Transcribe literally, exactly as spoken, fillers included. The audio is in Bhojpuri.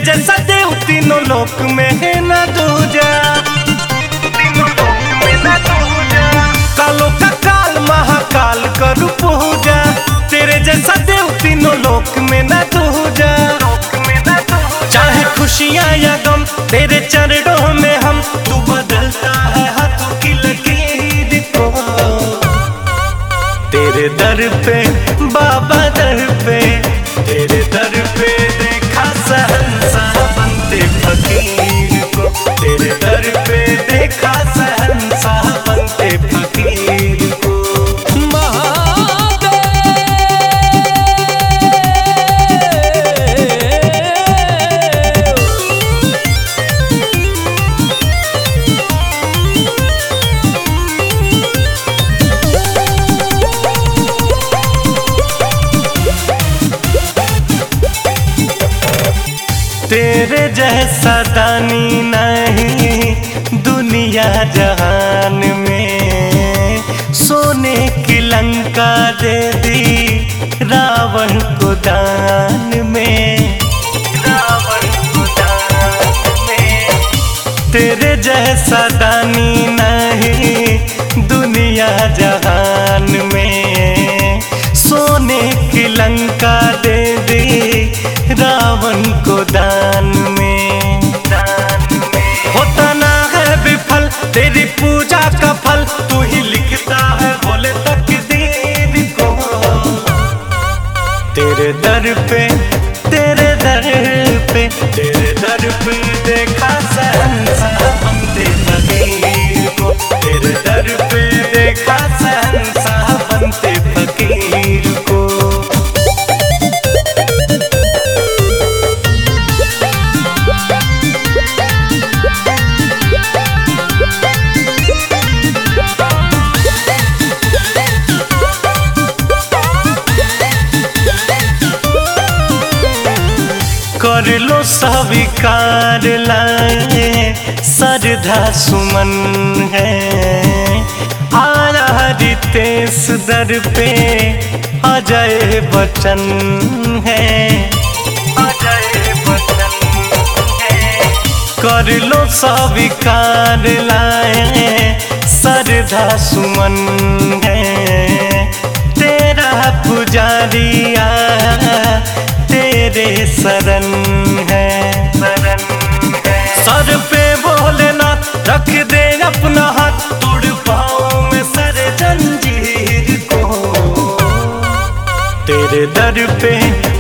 जैसा देव तीनों लोक में है ना दूजा, तीनों लोक में ना दूजा। कालों का काल महाकाल करूं पूजा, तेरे जैसा देव तीनों लोक में ना दूजा। चाहे खुशियां या गम तेरे चरणों में हम, तू बदलता है हाथों की लकीर को। तेरे दर पे बाबा दर पे, तेरे दर पे देखा सहंसा बनते फकीर को। तेरे दर पे देखा सहंसा बनते फकीर को। तेरे जैसा दानी नहीं दुनिया जहान में, सोने की लंका दे दी रावण को दान में, रावण को दान में। तेरे जैसा दानी नहीं दुनिया जहान में, सोने की लंका दे दी रावण को दान में, दान में। होता ना है विफल तेरी पूजा का फल, तू ही लिखता है बोले तकदीर को। तेरे दर पे तेरे दर पे तेरे दर पे देखा सहंसा बनते फकीर को। तेरे दर पे देखा सहंसा बनते फकीर को। कर लो स्वीकार लाए श्रद्धा सुमन है, आया रितेश दर पे अजय बचन है, अजय बचन है। कर लो स्वीकार लाए श्रद्धा सुमन है, तेरा पुजारिया तेरे शरण है, शरण है। सर पे भोलेनाथ रख दे अपना हाथ, तोड़ पाओ में सर जंजीर को। तेरे दर पे